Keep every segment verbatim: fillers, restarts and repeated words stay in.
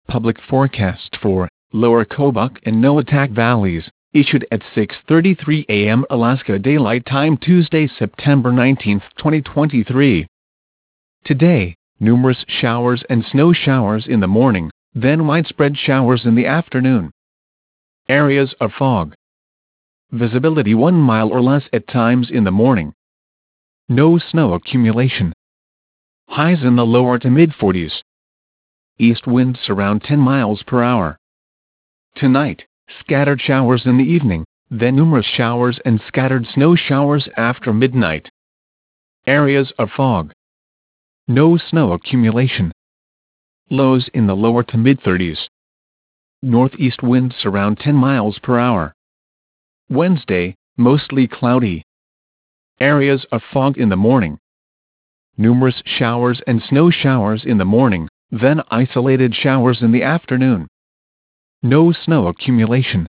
Public forecast for Lower Kobuk and Noatak Valleys, issued at six thirty-three a m Alaska Daylight Time Tuesday, September nineteenth, twenty twenty-three. Today, numerous showers and snow showers in the morning, then widespread showers in the afternoon. Areas of fog. Visibility one mile or less at times in the morning. No snow accumulation. Highs in the lower to mid forties. East winds around ten miles per hour. Tonight, scattered showers in the evening, then numerous showers and scattered snow showers after midnight. Areas of fog. No snow accumulation. Lows in the lower to mid thirties. Northeast winds around ten miles per hour. Wednesday, mostly cloudy. Areas of fog in the morning. Numerous showers and snow showers in the morning, then isolated showers in the afternoon. No snow accumulation.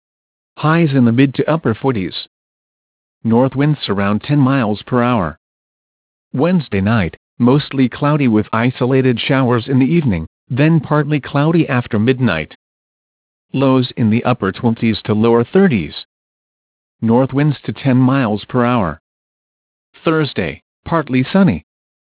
Highs in the mid to upper forties. North winds around ten miles per hour. Wednesday night, mostly cloudy with isolated showers in the evening, then partly cloudy after midnight. Lows in the upper twenties to lower thirties. North winds to ten miles per hour. Thursday, partly sunny.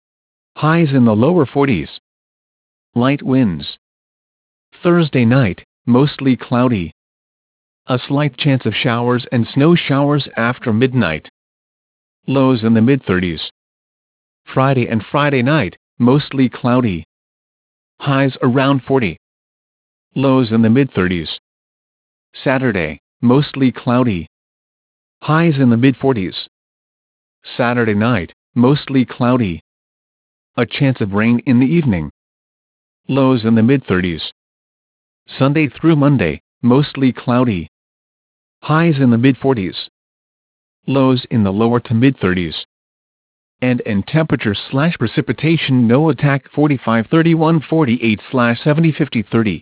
Highs in the lower forties. Light winds. Thursday night, mostly cloudy. A slight chance of showers and snow showers after midnight. Lows in the mid thirties. Friday and Friday night, mostly cloudy. Highs around forty. Lows in the mid thirties. Saturday, mostly cloudy. Highs in the mid forties. Saturday night, mostly cloudy. A chance of rain in the evening. Lows in the mid thirties. Sunday through Monday, mostly cloudy. Highs in the mid forties. Lows in the lower to mid thirties. And in temperature slash precipitation, Noatak forty-five thirty-one forty-eight slash seventy fifty thirty.